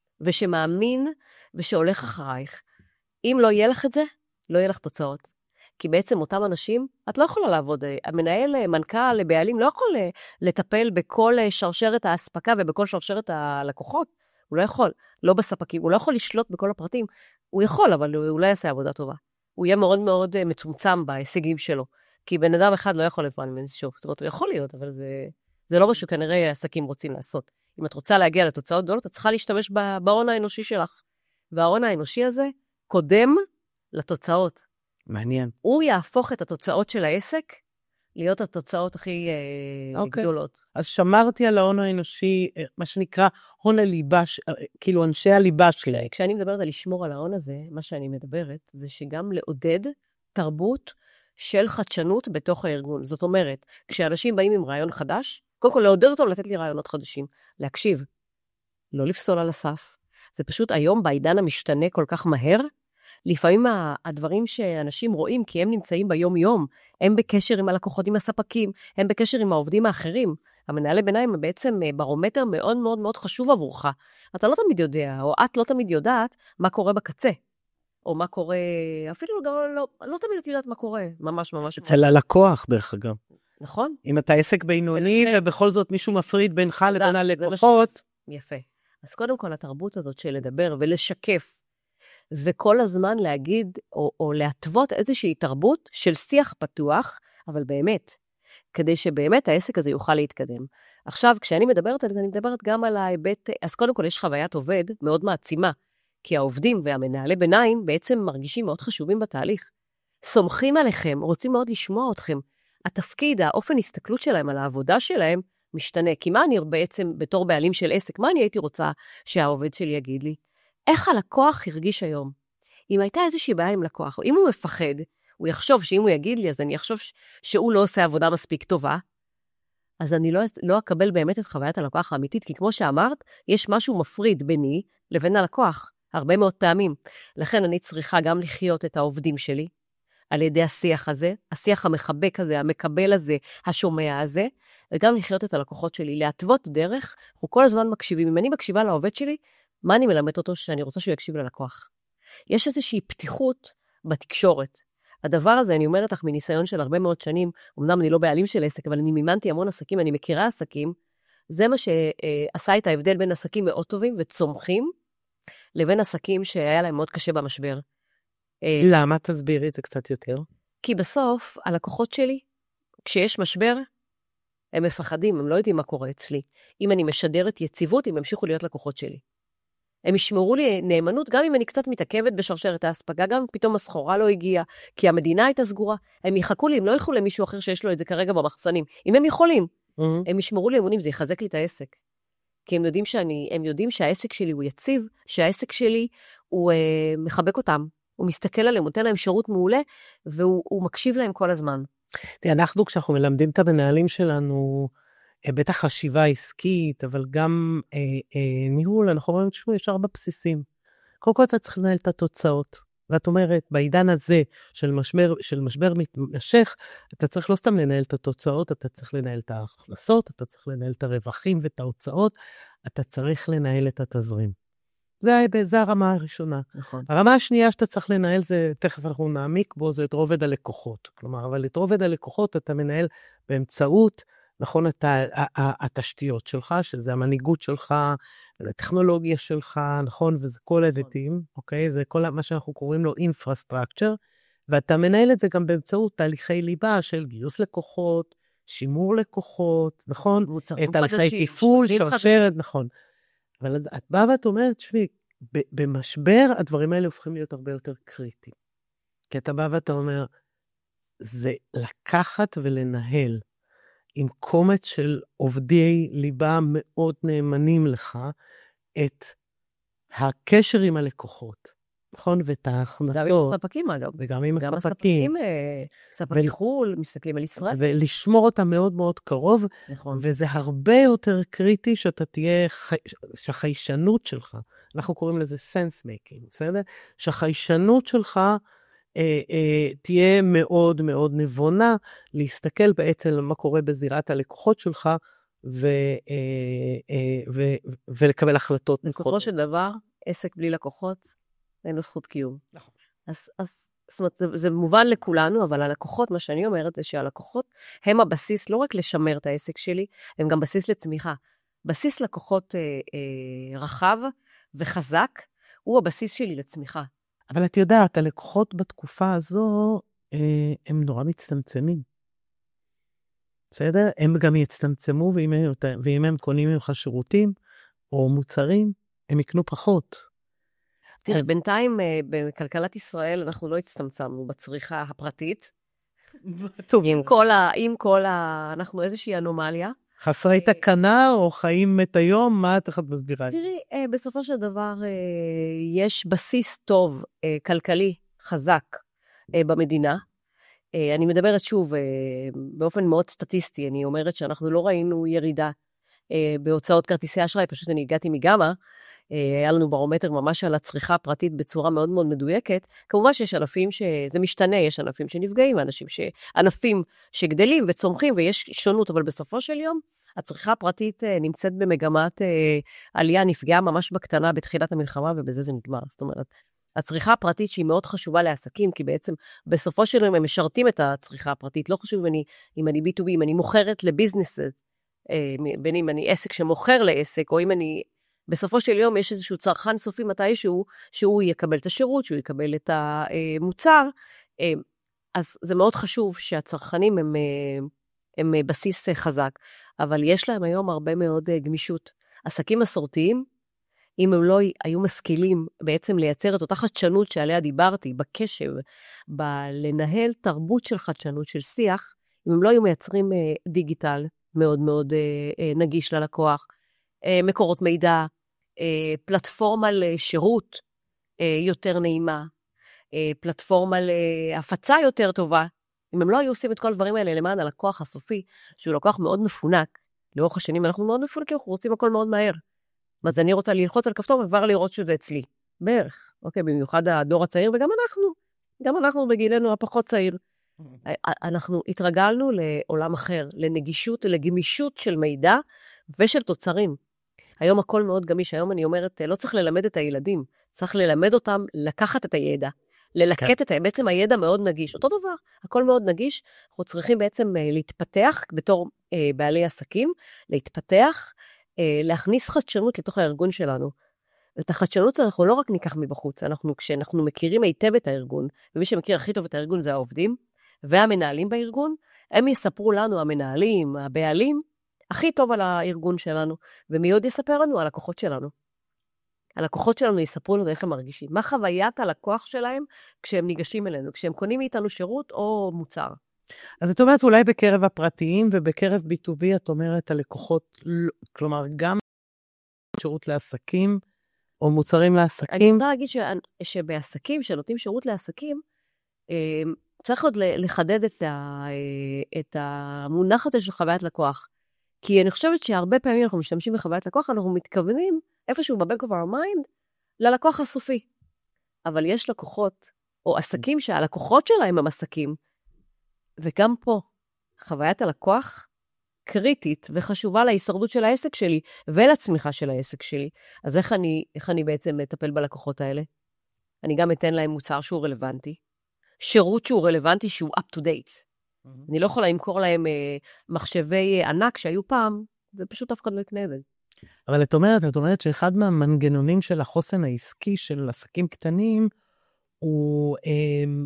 ושמאמין ושהולך אחרייך. אם לא יהיה לך את זה, לא יהיה לך תוצאות. כי בעצם אותם אנשים, את לא יכולה לעבוד, המנהל, מנכ"ל, בעלים, לא יכול לטפל בכל שרשרת ההספקה ובכל שרשרת הלקוחות. הוא לא יכול, לא בספקים, הוא לא יכול לשלוט בכל הפרטים. הוא יכול, אבל הוא לא יעשה עבודה טובה. הוא יהיה מאוד מאוד מצומצם בהישגים שלו. כי בן אדם אחד לא יכול לפעול מאיזשהו, זאת אומרת, הוא יכול להיות, אבל זה, זה לא משהו כנראה העסקים רוצים לעשות. אם את רוצה להגיע לתוצאות גדולות, את צריכה להשתמש בהון האנושי שלך. וההון האנושי הזה קודם לתוצאות. מעניין. הוא יהפוך את התוצאות של העסק להיות התוצאות הכי okay. גדולות. אז שמרתי על ההון האנושי, מה שנקרא הון הליבה, כאילו אנשי הליבה שלי. כשאני מדברת על לשמור על ההון הזה, מה שאני מדברת זה שגם לעודד תרבות של חדשנות בתוך הארגון. זאת אומרת, כשאנשים באים עם רעיון חדש, קודם כל לעודד אותם לתת לי רעיונות חדשים, להקשיב, לא לפסול על הסף. זה פשוט היום בעידן המשתנה כל כך מהר, לפעמים הדברים שאנשים רואים, כי הם נמצאים ביום יום, הם בקשר עם הלקוחות, עם הספקים, הם בקשר עם העובדים האחרים. המנהלי ביניים הם בעצם ברומטר מאוד מאוד מאוד חשוב עבורך. אתה לא תמיד יודע, או את לא תמיד יודעת מה קורה בקצה. או מה קורה, אפילו גם לא, לא תמיד את יודעת מה קורה, ממש ממש. אצל הלקוח דרך אגב. נכון. אם אתה עסק בינוני, ובכל זאת מישהו מפריד בינך לבין הלקוחות. יפה. אז קודם כל התרבות הזאת של לדבר ולשקף, וכל הזמן להגיד, או, או להתוות איזושהי תרבות של שיח פתוח, אבל באמת, כדי שבאמת העסק הזה יוכל להתקדם. עכשיו, כשאני מדברת על זה, אני מדברת גם על ההיבט, אז קודם כל יש חוויית עובד מאוד מעצימה, כי העובדים והמנהלי ביניים בעצם מרגישים מאוד חשובים בתהליך. סומכים עליכם, רוצים מאוד לשמוע אתכם. התפקיד, האופן הסתכלות שלהם על העבודה שלהם, משתנה. כי מה אני בעצם, בתור בעלים של עסק, מה אני הייתי רוצה שהעובד שלי יגיד לי? איך הלקוח הרגיש היום? אם הייתה איזושהי בעיה עם לקוח, או אם הוא מפחד, הוא יחשוב שאם הוא יגיד לי, אז אני אחשוב שהוא לא עושה עבודה מספיק טובה, אז אני לא, לא אקבל באמת את חוויית הלקוח האמיתית, כי כמו שאמרת, יש משהו מפריד ביני לבין הלקוח, הרבה מאוד פעמים. לכן אני צריכה גם לחיות את העובדים שלי, על ידי השיח הזה, השיח המחבק הזה, המקבל הזה, השומע הזה, וגם לחיות את הלקוחות שלי, להתוות דרך, אנחנו כל הזמן מקשיבים. אם אני מקשיבה לעובד שלי, מה אני מלמד אותו שאני רוצה שהוא יקשיב ללקוח? יש איזושהי פתיחות בתקשורת. הדבר הזה, אני אומרת לך מניסיון של הרבה מאוד שנים, אמנם אני לא בעלים של עסק, אבל אני מימנתי המון עסקים, אני מכירה עסקים, זה מה שעשה את ההבדל בין עסקים מאוד טובים וצומחים, לבין עסקים שהיה להם מאוד קשה במשבר. למה? תסבירי את זה קצת יותר. כי בסוף, הלקוחות שלי, כשיש משבר, הם מפחדים, הם לא יודעים מה קורה אצלי. אם אני משדרת יציבות, הם ימשיכו להיות לקוחות שלי. הם ישמרו לי נאמנות, גם אם אני קצת מתעכבת בשרשרת ההספקה, גם פתאום הסחורה לא הגיעה, כי המדינה הייתה סגורה. הם יחכו לי, הם לא ילכו למישהו אחר שיש לו את זה כרגע במחסנים. אם הם יכולים, mm-hmm. הם ישמרו לי אמונים, זה יחזק לי את העסק. כי הם יודעים שאני, הם יודעים שהעסק שלי הוא יציב, שהעסק שלי הוא אה, מחבק אותם. הוא מסתכל עליהם, הוא נותן להם שירות מעולה, והוא מקשיב להם כל הזמן. תראה, אנחנו כשאנחנו מלמדים את המנהלים שלנו, בטח חשיבה עסקית, אבל גם אה, אה, ניהול, אנחנו אומרים, תשמעו, יש ארבע בסיסים. קודם כל אתה צריך לנהל את התוצאות. ואת אומרת, בעידן הזה של משבר, של משבר מתמשך, אתה צריך לא סתם לנהל את התוצאות, אתה צריך לנהל את ההכנסות, אתה צריך לנהל את הרווחים ואת ההוצאות, אתה צריך לנהל את התזרים. זה, זה הרמה הראשונה. נכון. הרמה השנייה שאתה צריך לנהל זה, תכף אנחנו נעמיק בו, זה את רובד הלקוחות. כלומר, אבל את רובד הלקוחות אתה מנהל באמצעות, נכון, את התשתיות שלך, שזה המנהיגות שלך, הטכנולוגיה שלך, נכון, וזה כל היבטים, אוקיי? זה כל מה שאנחנו קוראים לו infrastructure, ואתה מנהל את זה גם באמצעות תהליכי ליבה של גיוס לקוחות, שימור לקוחות, נכון? תהליכי תפעול, שרשרת, נכון. אבל את באה ואת אומרת, שבי, במשבר הדברים האלה הופכים להיות הרבה יותר קריטיים. כי אתה בא ואתה אומר, זה לקחת ולנהל עם קומץ של עובדי ליבה מאוד נאמנים לך, את הקשר עם הלקוחות. נכון? ואת ההכנסות. גם עם הספקים, אגב. וגם עם גם הספקים. ספקי חול, מסתכלים על ישראל. ולשמור אותם מאוד מאוד קרוב, נכון. וזה הרבה יותר קריטי שאתה תהיה, שהחיישנות שלך, אנחנו קוראים לזה sense making, בסדר? שהחיישנות שלך אה, אה, תהיה מאוד מאוד נבונה, להסתכל בעצם על מה קורה בזירת הלקוחות שלך, ו, אה, אה, ו, ולקבל החלטות. לקוחו של דבר, עסק בלי לקוחות, אין לו זכות קיום. נכון. אז, אז, זאת אומרת, זה, זה מובן לכולנו, אבל הלקוחות, מה שאני אומרת, זה שהלקוחות הם הבסיס, לא רק לשמר את העסק שלי, הם גם בסיס לצמיחה. בסיס לקוחות אה, אה, רחב וחזק, הוא הבסיס שלי לצמיחה. אבל את יודעת, הלקוחות בתקופה הזו, אה, הם נורא מצטמצמים. בסדר? הם גם יצטמצמו, ואם הם, ואם הם קונים ממך שירותים או מוצרים, הם יקנו פחות. תראה, בינתיים בכלכלת ישראל אנחנו לא הצטמצמנו בצריכה הפרטית. עם כל ה... עם כל ה... אנחנו איזושהי אנומליה. חסרי תקנה או חיים את היום? מה את איך את מסבירה? תראי, בסופו של דבר יש בסיס טוב, כלכלי, חזק במדינה. אני מדברת שוב באופן מאוד סטטיסטי, אני אומרת שאנחנו לא ראינו ירידה בהוצאות כרטיסי אשראי, פשוט אני הגעתי מגמה, היה לנו ברומטר ממש על הצריכה הפרטית בצורה מאוד מאוד מדויקת. כמובן שיש ענפים שזה משתנה, יש ענפים שנפגעים, ענפים, ש... ענפים שגדלים וצומחים ויש שונות, אבל בסופו של יום הצריכה הפרטית נמצאת במגמת עלייה, נפגעה ממש בקטנה בתחילת המלחמה ובזה זה נגמר. זאת אומרת, הצריכה הפרטית שהיא מאוד חשובה לעסקים, כי בעצם בסופו של יום הם משרתים את הצריכה הפרטית, לא חשוב אם אני, אם אני בי טו בי, אם אני מוכרת לביזנסס, בין אם אני עסק שמוכר לעסק, או אם אני בסופו של יום יש איזשהו צרכן סופי מתישהו, שהוא יקבל את השירות, שהוא יקבל את המוצר, אז זה מאוד חשוב שהצרכנים הם, הם בסיס חזק, אבל יש להם היום הרבה מאוד גמישות. עסקים מסורתיים, אם הם לא היו משכילים בעצם לייצר את אותה חדשנות שעליה דיברתי, בקשב, בלנהל תרבות של חדשנות, של שיח, אם הם לא היו מייצרים אה, דיגיטל מאוד מאוד אה, אה, נגיש ללקוח, אה, מקורות מידע, אה, פלטפורמה לשירות אה, יותר נעימה, אה, פלטפורמה להפצה יותר טובה, אם הם לא היו עושים את כל הדברים האלה למען הלקוח הסופי, שהוא לקוח מאוד מפונק, לאורך השנים אנחנו מאוד מפונקים, אנחנו רוצים הכל מאוד מהר. אז אני רוצה ללחוץ על כפתור וכבר לראות שזה אצלי. בערך. אוקיי, במיוחד הדור הצעיר, וגם אנחנו. גם אנחנו בגילנו הפחות צעיר. אנחנו התרגלנו לעולם אחר, לנגישות, לגמישות של מידע ושל תוצרים. היום הכל מאוד גמיש. היום אני אומרת, לא צריך ללמד את הילדים, צריך ללמד אותם לקחת את הידע. ללקט את הידע. בעצם הידע מאוד נגיש. אותו דבר, הכל מאוד נגיש. אנחנו צריכים בעצם להתפתח בתור בעלי עסקים, להתפתח, להכניס חדשנות לתוך הארגון שלנו. את החדשנות אנחנו לא רק ניקח מבחוץ, אנחנו, כשאנחנו מכירים היטב את הארגון, ומי שמכיר הכי טוב את הארגון זה העובדים, והמנהלים בארגון, הם יספרו לנו, המנהלים, הבעלים, הכי טוב על הארגון שלנו, ומי עוד יספר לנו? הלקוחות שלנו. הלקוחות שלנו יספרו לנו איך הם מרגישים. מה חוויית הלקוח שלהם כשהם ניגשים אלינו, כשהם קונים מאיתנו שירות או מוצר. אז את אומרת, אולי בקרב הפרטיים ובקרב בי טו בי, את אומרת, הלקוחות, כלומר, גם שירות לעסקים, או מוצרים לעסקים. אני רוצה להגיד ש... שבעסקים, שנותנים שירות לעסקים, צריך עוד לחדד את, ה... את המונח הזה של חוויית לקוח. כי אני חושבת שהרבה פעמים אנחנו משתמשים בחוויית לקוח, אנחנו מתכוונים איפשהו ב-back of our mind, ללקוח הסופי. אבל יש לקוחות, או עסקים שהלקוחות שלהם הם עסקים, וגם פה, חוויית הלקוח קריטית וחשובה להישרדות של העסק שלי, ולצמיחה של העסק שלי. אז איך אני, איך אני בעצם מטפל בלקוחות האלה? אני גם אתן להם מוצר שהוא רלוונטי, שירות שהוא רלוונטי, שהוא up to date. Mm-hmm. אני לא יכולה למכור להם אה, מחשבי ענק שהיו פעם, זה פשוט אף אחד לא יקנה את זה. אבל את אומרת, את אומרת שאחד מהמנגנונים של החוסן העסקי של עסקים קטנים, הוא, אה,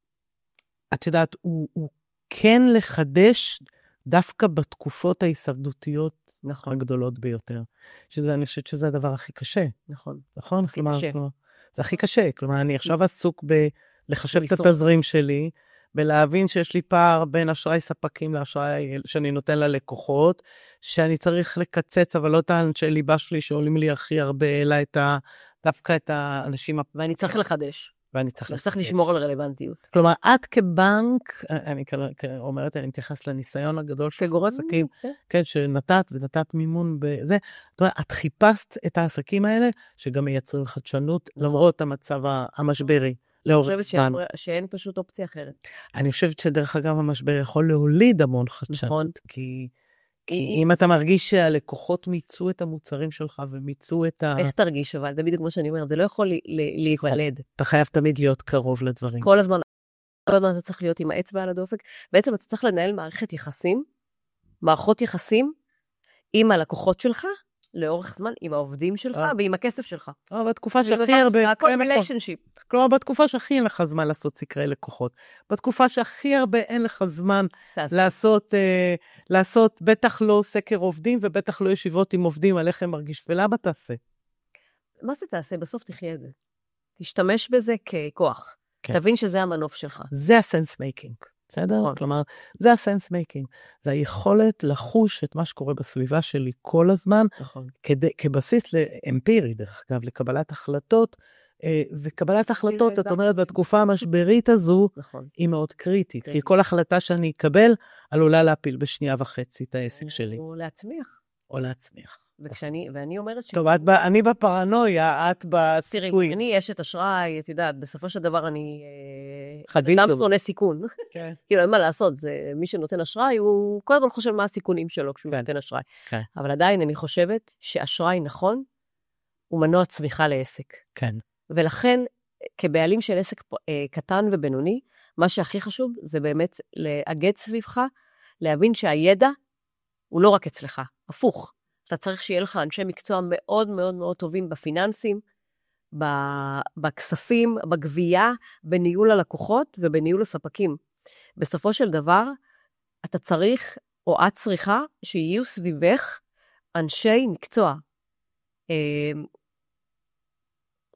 את יודעת, הוא, הוא כן לחדש דווקא בתקופות ההישרדותיות נכון. הגדולות ביותר. שזה, אני חושבת שזה הדבר הכי קשה. נכון. נכון? הכי כלומר, קשה. כלומר, זה הכי קשה. כלומר, אני עכשיו עסוק בלחשב את התזרים שלי, בלהבין שיש לי פער בין אשראי ספקים לאשראי שאני נותן ללקוחות, שאני צריך לקצץ, אבל לא את האנשי ליבה שלי שעולים לי הכי הרבה, אלא את ה, דווקא את האנשים... ואני צריך לחדש. ואני צריך לחדש. צריך לשמור על רלוונטיות. כלומר, את כבנק, אני אומרת, אני מתייחס לניסיון הגדול של עסקים, כן, שנתת ונתת מימון בזה. זאת אומרת, את חיפשת את העסקים האלה, שגם מייצרים חדשנות, למרות המצב המשברי. אני חושבת שאין פשוט אופציה אחרת. אני חושבת שדרך אגב המשבר יכול להוליד המון חדשנות, כי אם אתה מרגיש שהלקוחות מיצו את המוצרים שלך ומיצו את ה... איך תרגיש אבל? זה בדיוק כמו שאני אומרת, זה לא יכול להיוולד. אתה חייב תמיד להיות קרוב לדברים. כל הזמן, כל הזמן אתה צריך להיות עם האצבע על הדופק. בעצם אתה צריך לנהל מערכת יחסים, מערכות יחסים עם הלקוחות שלך, לאורך זמן, עם העובדים שלך ועם הכסף שלך. אבל בתקופה שהכי הרבה... הכל ריליישנשיפ. כלומר, בתקופה שהכי אין לך זמן לעשות סקרי לקוחות. בתקופה שהכי הרבה אין לך זמן לעשות, לעשות בטח לא סקר עובדים, ובטח לא ישיבות עם עובדים על איך הם מרגיש. ולמה תעשה? מה זה תעשה? בסוף תחיה את זה. תשתמש בזה ככוח. תבין שזה המנוף שלך. זה הסנס מייקינג. בסדר? כלומר, זה הסנס מייקינג. זה היכולת לחוש את מה שקורה בסביבה שלי כל הזמן, כדי, כבסיס לאמפירי, דרך אגב, לקבלת החלטות, וקבלת החלטות, את אומרת, בתקופה המשברית הזו, היא מאוד קריטית, כי כל החלטה שאני אקבל, עלולה להפיל בשנייה וחצי את העסק שלי. או להצמיח. או להצמיח. וכשאני, ואני אומרת ש... טוב, אני בפרנויה, את בסיכוי. תראי, אני אשת אשראי, את יודעת, בסופו של דבר אני... אדם שונא סיכון. כן. כאילו, אין מה לעשות, מי שנותן אשראי, הוא קודם כל חושב מה הסיכונים שלו כשהוא נותן אשראי. כן. אבל עדיין אני חושבת שאשראי נכון, הוא מנוע צמיחה לעסק. כן. ולכן, כבעלים של עסק קטן ובינוני, מה שהכי חשוב זה באמת לאגד סביבך, להבין שהידע הוא לא רק אצלך, הפוך. אתה צריך שיהיה לך אנשי מקצוע מאוד מאוד מאוד טובים בפיננסים, בכספים, בגבייה, בניהול הלקוחות ובניהול הספקים. בסופו של דבר, אתה צריך, או את צריכה, שיהיו סביבך אנשי מקצוע.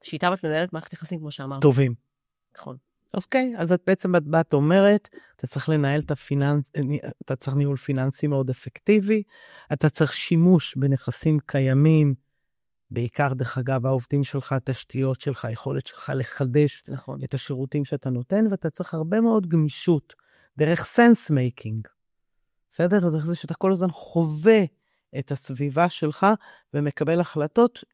שאיתם את מנהלת מערכת יחסים, כמו שאמרת. טובים. נכון. אוקיי, אז את בעצם את אומרת, אתה צריך לנהל את הפיננס, אתה צריך ניהול פיננסי מאוד אפקטיבי, אתה צריך שימוש בנכסים קיימים, בעיקר דרך אגב, העובדים שלך, התשתיות שלך, היכולת שלך לחדש נכון. את השירותים שאתה נותן, ואתה צריך הרבה מאוד גמישות, דרך סנס מייקינג. בסדר? דרך זה שאתה כל הזמן חווה את הסביבה שלך, ומקבל החלטות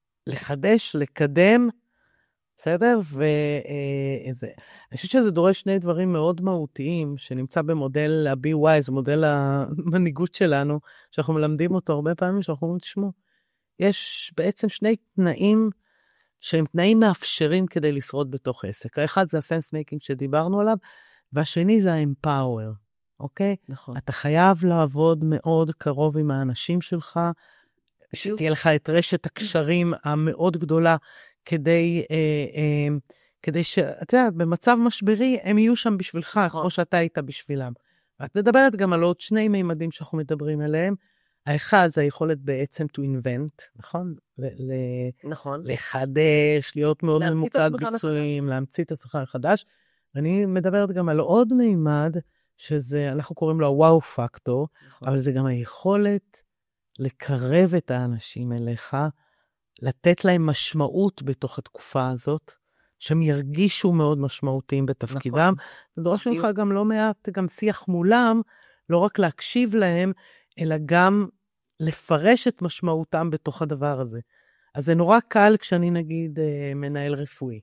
לחדש, לקדם, בסדר? וזה, אני חושבת שזה דורש שני דברים מאוד מהותיים, שנמצא במודל ה-בי וואי, זה מודל המנהיגות שלנו, שאנחנו מלמדים אותו הרבה פעמים, שאנחנו אומרים, תשמעו, יש בעצם שני תנאים, שהם תנאים מאפשרים כדי לשרוד בתוך עסק. האחד זה הסנס מייקינג שדיברנו עליו, והשני זה האמפאוור, אוקיי? נכון. אתה חייב לעבוד מאוד קרוב עם האנשים שלך, שתהיה לך את רשת הקשרים המאוד גדולה, כדי, אה, אה, כדי שאתה יודע, במצב משברי, הם יהיו שם בשבילך, נכון. כמו שאתה היית בשבילם. ואת מדברת גם על עוד שני מימדים שאנחנו מדברים עליהם. האחד זה היכולת בעצם to invent, נכון? ל- ל- נכון. לחדש, להיות מאוד ממוקד ביצועים, להמציא את עצמך מחדש. אני מדברת גם על עוד מימד, שזה, אנחנו קוראים לו הוואו פקטור, נכון. אבל זה גם היכולת לקרב את האנשים אליך, לתת להם משמעות בתוך התקופה הזאת, שהם ירגישו מאוד משמעותיים בתפקידם. זה דורש ממך גם לא מעט, גם שיח מולם, לא רק להקשיב להם, אלא גם לפרש את משמעותם בתוך הדבר הזה. אז זה נורא קל כשאני נגיד מנהל רפואי.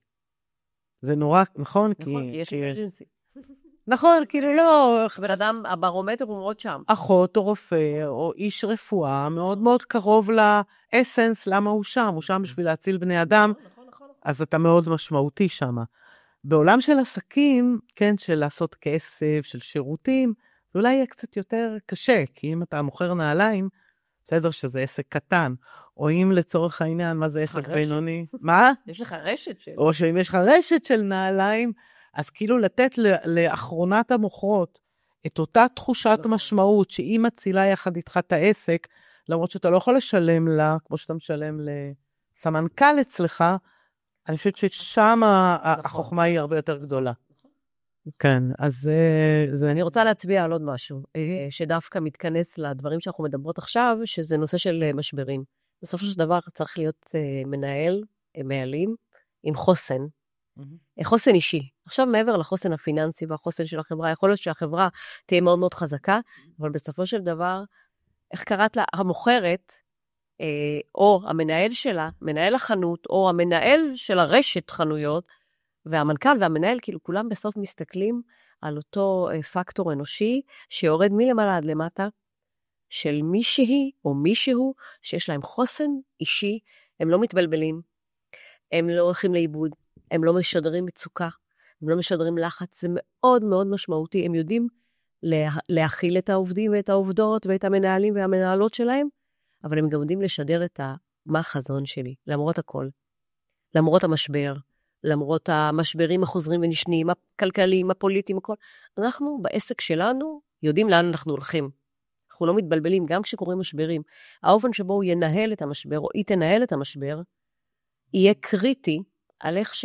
זה נורא, נכון? נכון, כי יש אמרג'נסי. נכון, כאילו לא... בן אדם, הברומטר הוא מאוד שם. אחות או רופא או איש רפואה מאוד מאוד קרוב לאסנס, למה הוא שם? הוא שם בשביל להציל בני אדם, אז אתה מאוד משמעותי שם. בעולם של עסקים, כן, של לעשות כסף, של שירותים, זה אולי יהיה קצת יותר קשה, כי אם אתה מוכר נעליים, בסדר שזה עסק קטן, או אם לצורך העניין, מה זה עסק בינוני? מה? יש לך רשת של... או שאם יש לך רשת של נעליים, אז כאילו לתת לאחרונת המוכרות את אותה תחושת משמעות, שהיא מצילה יחד איתך את העסק, למרות שאתה לא יכול לשלם לה, כמו שאתה משלם לסמנכ"ל אצלך, אני חושבת ששם החוכמה היא הרבה יותר גדולה. כן, אז זה... אני רוצה להצביע על עוד משהו, שדווקא מתכנס לדברים שאנחנו מדברות עכשיו, שזה נושא של משברים. בסופו של דבר צריך להיות מנהל, מנהלים, עם חוסן. חוסן אישי. עכשיו מעבר לחוסן הפיננסי והחוסן של החברה, יכול להיות שהחברה תהיה מאוד מאוד חזקה, אבל בסופו של דבר, איך קראת לה? המוכרת, או המנהל שלה, מנהל החנות, או המנהל של הרשת חנויות, והמנכ"ל והמנהל, כאילו כולם בסוף מסתכלים על אותו פקטור אנושי, שיורד מלמעלה עד למטה, של מישהי או מישהו, שיש להם חוסן אישי, הם לא מתבלבלים, הם לא הולכים לאיבוד, הם לא משדרים מצוקה, הם לא משדרים לחץ, זה מאוד מאוד משמעותי, הם יודעים לה, להכיל את העובדים ואת העובדות ואת המנהלים והמנהלות שלהם, אבל הם גם יודעים לשדר את ה, מה החזון שלי, למרות הכל, למרות המשבר, למרות המשברים החוזרים ונשניים, הכלכליים, הפוליטיים, הכל. אנחנו בעסק שלנו יודעים לאן אנחנו הולכים. אנחנו לא מתבלבלים, גם כשקוראים משברים. האופן שבו הוא ינהל את המשבר, או היא תנהל את המשבר, יהיה קריטי על איך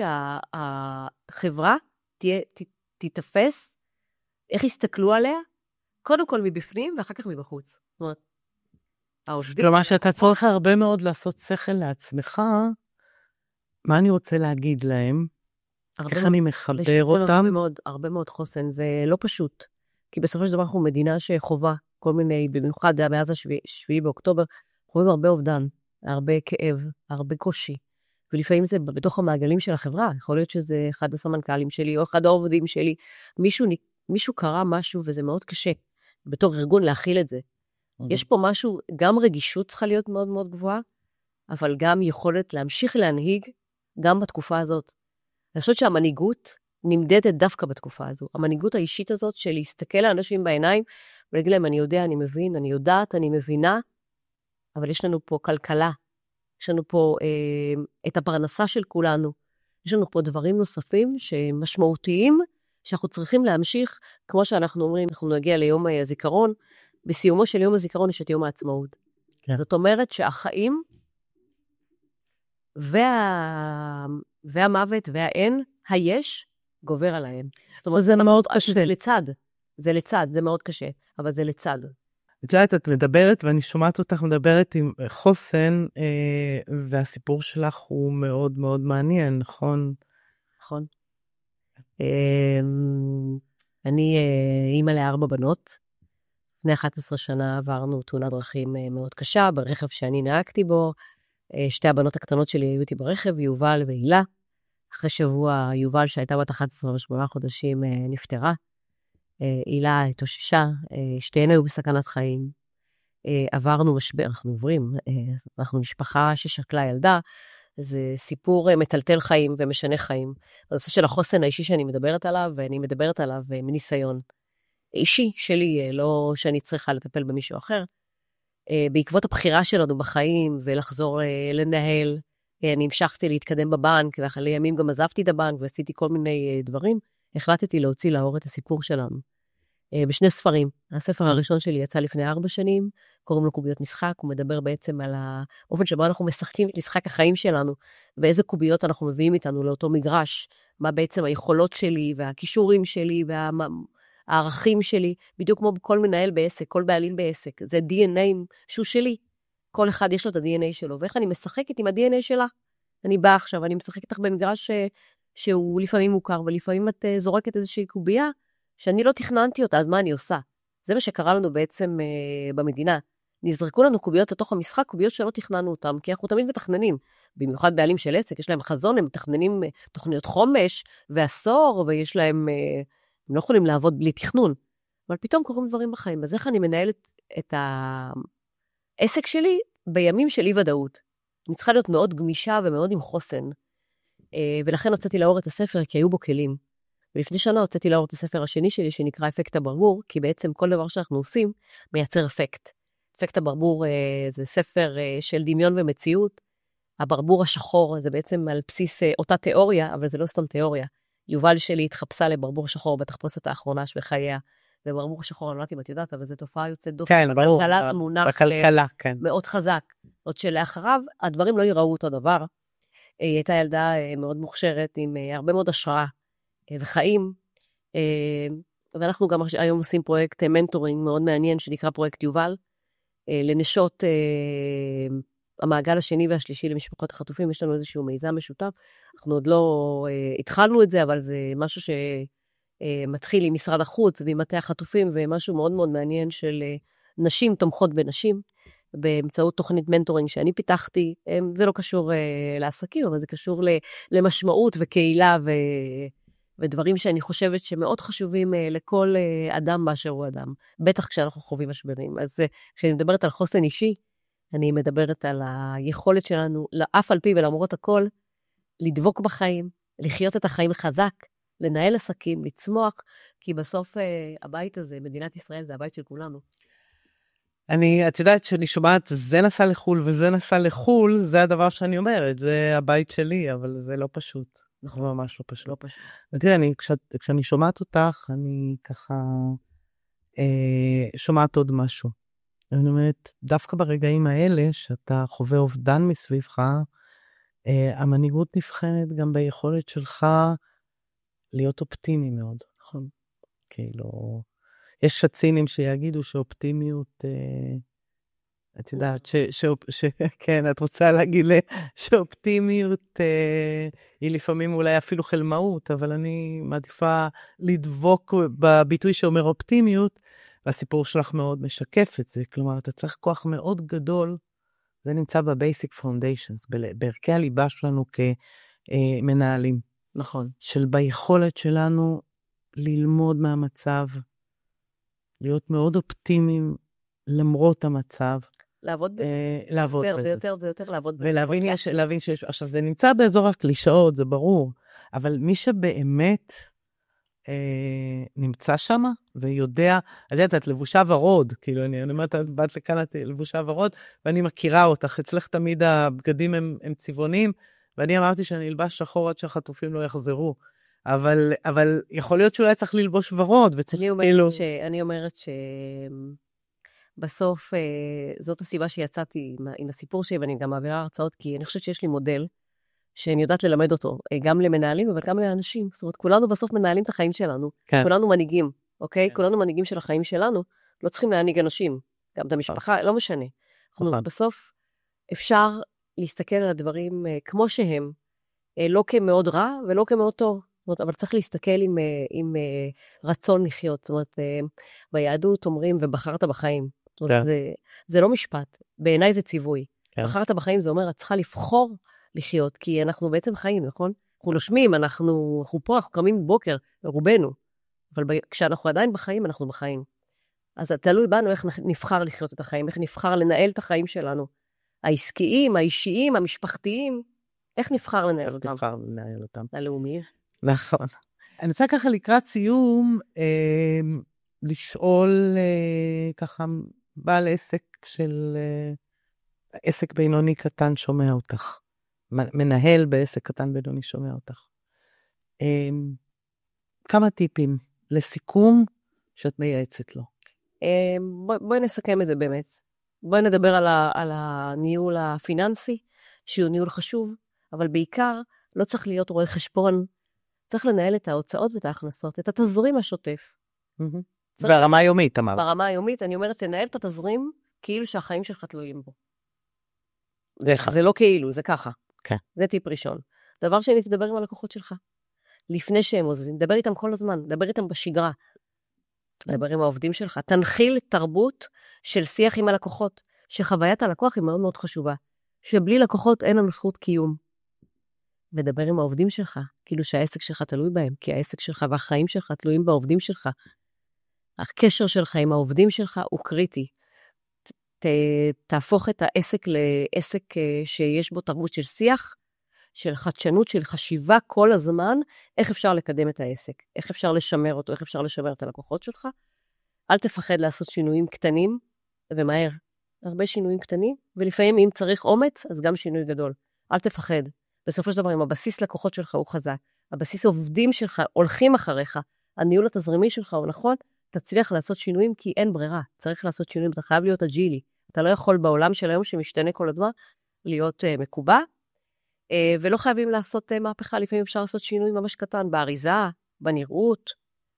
שהחברה תהיה, תתפס, איך יסתכלו עליה, קודם כל מבפנים ואחר כך מבחוץ. זאת אומרת, העובדים... כלומר שאתה צריך הרבה מאוד לעשות שכל לעצמך, מה אני רוצה להגיד להם? איך אני מחבר אותם? הרבה מאוד, הרבה מאוד חוסן, זה לא פשוט. כי בסופו של דבר אנחנו מדינה שחובה כל מיני, במיוחד מאז השביעי באוקטובר, חווים הרבה אובדן, הרבה כאב, הרבה קושי. ולפעמים זה בתוך המעגלים של החברה. יכול להיות שזה אחד הסמנכ"לים שלי, או אחד העובדים שלי. מישהו, מישהו קרא משהו, וזה מאוד קשה, בתור ארגון להכיל את זה. יש פה משהו, גם רגישות צריכה להיות מאוד מאוד גבוהה, אבל גם יכולת להמשיך להנהיג, גם בתקופה הזאת. אני חושבת שהמנהיגות נמדדת דווקא בתקופה הזו. המנהיגות האישית הזאת של להסתכל לאנשים בעיניים, ולהגיד להם, אני יודע, אני מבין, אני יודעת, אני מבינה, אבל יש לנו פה כלכלה, יש לנו פה אה, את הפרנסה של כולנו, יש לנו פה דברים נוספים שמשמעותיים, שאנחנו צריכים להמשיך, כמו שאנחנו אומרים, אנחנו נגיע ליום הזיכרון, בסיומו של יום הזיכרון יש את יום העצמאות. כן. זאת אומרת שהחיים, וה... והמוות והאין, היש, גובר על האין. זאת אומרת, זה מאוד קשה. זה לצד, זה לצד, זה מאוד קשה, אבל זה לצד. את יודעת, את מדברת, ואני שומעת אותך מדברת עם חוסן, אה, והסיפור שלך הוא מאוד מאוד מעניין, נכון? נכון. אה, אני אה, אימא לארבע בנות. לפני אחת עשרה שנה עברנו תאונת דרכים אה, מאוד קשה, ברכב שאני נהגתי בו. אה, שתי הבנות הקטנות שלי היו איתי ברכב, יובל והילה. אחרי שבוע, יובל שהייתה בת אחת עשרה ושמונה חודשים אה, נפטרה. הילה התאוששה, שתיהן היו בסכנת חיים. עברנו משבר, אנחנו עוברים, אנחנו משפחה ששכלה ילדה, זה סיפור מטלטל חיים ומשנה חיים. הנושא של החוסן האישי שאני מדברת עליו, ואני מדברת עליו מניסיון אישי שלי, לא שאני צריכה לטפל במישהו אחר. בעקבות הבחירה שלנו בחיים ולחזור לנהל, אני המשכתי להתקדם בבנק, ואחרי ימים גם עזבתי את הבנק ועשיתי כל מיני דברים, החלטתי להוציא לאור את הסיפור שלנו. בשני ספרים. הספר הראשון שלי יצא לפני ארבע שנים, קוראים לו קוביות משחק, הוא מדבר בעצם על האופן שבו אנחנו משחקים את משחק החיים שלנו, ואיזה קוביות אנחנו מביאים איתנו לאותו מגרש, מה בעצם היכולות שלי, והכישורים שלי, והערכים שלי, בדיוק כמו כל מנהל בעסק, כל בעלים בעסק. זה די אן איי שהוא שלי. כל אחד יש לו את ה-די אן איי שלו, ואיך אני משחקת עם ה-די אן איי שלה? אני באה עכשיו, אני משחקת איתך במגרש שהוא לפעמים מוכר, ולפעמים את זורקת איזושהי קובייה, שאני לא תכננתי אותה, אז מה אני עושה? זה מה שקרה לנו בעצם אה, במדינה. נזרקו לנו קוביות לתוך המשחק, קוביות שלא תכננו אותם, כי אנחנו תמיד מתכננים. במיוחד בעלים של עסק, יש להם חזון, הם מתכננים אה, תוכניות חומש ועשור, ויש להם, אה, הם לא יכולים לעבוד בלי תכנון. אבל פתאום קורים דברים בחיים. אז איך אני מנהלת את העסק שלי בימים של אי ודאות? אני צריכה להיות מאוד גמישה ומאוד עם חוסן. אה, ולכן הוצאתי לאור את הספר, כי היו בו כלים. ולפני שנה הוצאתי לאור את הספר השני שלי, שנקרא אפקט הברבור, כי בעצם כל דבר שאנחנו עושים מייצר אפקט. אפקט הברבור אה, זה ספר אה, של דמיון ומציאות. הברבור השחור זה בעצם על בסיס אה, אותה תיאוריה, אבל זה לא סתם תיאוריה. יובל שלי התחפשה לברבור שחור בתחפושת האחרונה בחייה, וברבור שחור, אני לא יודעת אם את יודעת, אבל זו תופעה יוצאת דופן. כן, ברור. בכלכלה מונח בכלכלה, כן. מאוד חזק. עוד שלאחריו, הדברים לא יראו אותו דבר. היא הייתה ילדה אה, מאוד מוכשרת, עם אה, הרבה מאוד השראה. וחיים, ואנחנו גם היום עושים פרויקט מנטורינג מאוד מעניין, שנקרא פרויקט יובל, לנשות המעגל השני והשלישי למשפחות החטופים, יש לנו איזשהו מיזם משותף, אנחנו עוד לא התחלנו את זה, אבל זה משהו שמתחיל עם משרד החוץ, ועם מטה החטופים, ומשהו מאוד מאוד מעניין של נשים תומכות בנשים, באמצעות תוכנית מנטורינג שאני פיתחתי, זה לא קשור לעסקים, אבל זה קשור למשמעות וקהילה ו... ודברים שאני חושבת שמאוד חשובים לכל אדם באשר הוא אדם, בטח כשאנחנו חווים משברים. אז כשאני מדברת על חוסן אישי, אני מדברת על היכולת שלנו, אף על פי ולמרות הכל, לדבוק בחיים, לחיות את החיים חזק, לנהל עסקים, לצמוח, כי בסוף הבית הזה, מדינת ישראל, זה הבית של כולנו. אני, את יודעת שאני שומעת, זה נסע לחול וזה נסע לחול, זה הדבר שאני אומרת, זה הבית שלי, אבל זה לא פשוט. זה ממש לא פשוט. לא פשוט. ותראה, אני, כש, כשאני שומעת אותך, אני ככה אה, שומעת עוד משהו. אני אומרת, דווקא ברגעים האלה, שאתה חווה אובדן מסביבך, אה, המנהיגות נבחנת גם ביכולת שלך להיות אופטימי מאוד. נכון. כאילו, יש שצינים שיגידו שאופטימיות... אה, את יודעת, ש, ש, ש, כן, את רוצה להגיד לי שאופטימיות אה, היא לפעמים אולי אפילו חלמאות, אבל אני מעדיפה לדבוק בביטוי שאומר אופטימיות, והסיפור שלך מאוד משקף את זה. כלומר, אתה צריך כוח מאוד גדול, זה נמצא בבייסיק פאונדיישנס, בערכי הליבה שלנו כמנהלים. נכון. של ביכולת שלנו ללמוד מהמצב, להיות מאוד אופטימיים למרות המצב. לעבוד בזה. לעבוד בזה. זה יותר, זה יותר לעבוד בזה. ולהבין יש, להבין שיש, עכשיו זה נמצא באזור הקלישאות, זה ברור, אבל מי שבאמת אה, נמצא שם ויודע, את יודעת, את לבושה ורוד, כאילו אני, אני אומרת, את באת לכאן, את לבושה ורוד, ואני מכירה אותך, אצלך תמיד הבגדים הם, הם צבעונים, ואני אמרתי שאני אלבש שחור עד שהחטופים לא יחזרו. אבל, אבל יכול להיות שאולי צריך ללבוש ורוד, וצריך אני אומרת כאילו... ש... אני אומרת ש... בסוף, זאת הסיבה שיצאתי עם, עם הסיפור שלי, ואני גם מעבירה הרצאות, כי אני חושבת שיש לי מודל, שאני יודעת ללמד אותו, גם למנהלים, אבל גם לאנשים. זאת אומרת, כולנו בסוף מנהלים את החיים שלנו. כן. כולנו מנהיגים, אוקיי? כן. כולנו מנהיגים של החיים שלנו. לא צריכים להנהיג אנשים. גם את המשפחה, לא משנה. אנחנו בסוף אפשר להסתכל על הדברים כמו שהם, לא כמאוד רע ולא כמאוד טוב. זאת אומרת, אבל צריך להסתכל עם, עם רצון לחיות. זאת אומרת, ביהדות אומרים, ובחרת בחיים. זאת אומרת, זה, זה לא משפט. בעיניי זה ציווי. כן. בחרת בחיים זה אומר, את צריכה לבחור לחיות, כי אנחנו בעצם חיים, נכון? אנחנו נושמים, אנחנו, אנחנו פה, אנחנו קמים בבוקר, רובנו. אבל ב, כשאנחנו עדיין בחיים, אנחנו בחיים. אז תלוי בנו איך נבחר לחיות את החיים, איך נבחר לנהל את החיים שלנו. העסקיים, האישיים, המשפחתיים, איך נבחר לנהל אותם? נבחר לנהל אותם. הלאומי. נכון. אני רוצה ככה לקראת סיום, אה, לשאול אה, ככה בעל עסק של, אה, עסק בינוני קטן שומע אותך. מנהל בעסק קטן בינוני שומע אותך. אה, כמה טיפים לסיכום שאת מייעצת לו? אה, בוא, בואי נסכם את זה באמת. בואי נדבר על, ה, על הניהול הפיננסי, שהוא ניהול חשוב, אבל בעיקר לא צריך להיות רואה חשבון, צריך לנהל את ההוצאות ואת ההכנסות, את התזרים השוטף. צריך... ברמה היומית, אמרת. ברמה היומית, אני אומרת, תנהל את התזרים כאילו שהחיים שלך תלויים בו. זה, זה לא כאילו, זה ככה. כן. זה טיפ ראשון. דבר שני, תדבר עם הלקוחות שלך. לפני שהם עוזבים, דבר איתם כל הזמן, דבר איתם בשגרה. דבר עם העובדים שלך. תנחיל תרבות של שיח עם הלקוחות, שחוויית הלקוח היא מאוד מאוד חשובה. שבלי לקוחות אין לנו זכות קיום. ודבר עם העובדים שלך, כאילו שהעסק שלך תלוי בהם, כי העסק שלך והחיים שלך תלויים בעובדים שלך. הקשר שלך עם העובדים שלך הוא קריטי. ת, תהפוך את העסק לעסק שיש בו תרבות של שיח, של חדשנות, של חשיבה כל הזמן, איך אפשר לקדם את העסק, איך אפשר לשמר אותו, איך אפשר לשמר את הלקוחות שלך. אל תפחד לעשות שינויים קטנים, ומהר. הרבה שינויים קטנים, ולפעמים אם צריך אומץ, אז גם שינוי גדול. אל תפחד. בסופו של דבר, אם הבסיס לקוחות שלך הוא חזק, הבסיס עובדים שלך הולכים אחריך, הניהול התזרימי שלך הוא נכון, תצליח לעשות שינויים כי אין ברירה. צריך לעשות שינויים, אתה חייב להיות אג'ילי. אתה לא יכול בעולם של היום שמשתנה כל הזמן, להיות uh, מקובע, uh, ולא חייבים לעשות uh, מהפכה. לפעמים אפשר לעשות שינוי ממש קטן, באריזה, בנראות,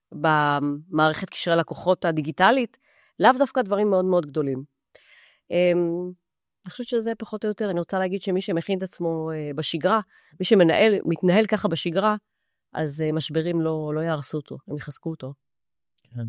במערכת קשרי לקוחות הדיגיטלית, לאו דווקא דברים מאוד מאוד גדולים. Um, אני חושבת שזה פחות או יותר, אני רוצה להגיד שמי שמכין את עצמו uh, בשגרה, מי שמנהל, מתנהל ככה בשגרה, אז uh, משברים לא, לא יהרסו אותו, הם יחזקו אותו. כן.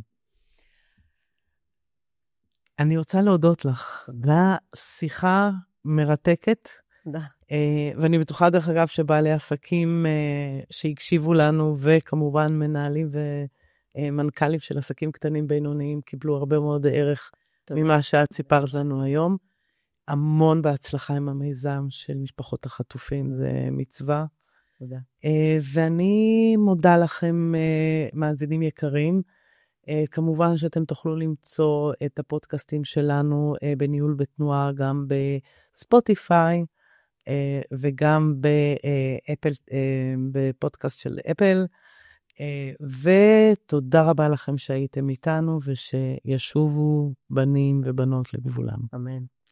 אני רוצה להודות לך. תודה, שיחה מרתקת. תודה. Uh, ואני בטוחה דרך אגב שבעלי עסקים uh, שהקשיבו לנו, וכמובן מנהלים ומנכ"לים של עסקים קטנים בינוניים, קיבלו הרבה מאוד ערך תודה. ממה שאת סיפרת לנו היום. המון בהצלחה עם המיזם של משפחות החטופים, זה מצווה. תודה. Uh, ואני מודה לכם, uh, מאזינים יקרים, Uh, כמובן שאתם תוכלו למצוא את הפודקאסטים שלנו uh, בניהול בתנועה, גם בספוטיפיי, uh, וגם באפל, uh, בפודקאסט של אפל. Uh, ותודה רבה לכם שהייתם איתנו, ושישובו בנים ובנות לגבולם. אמן.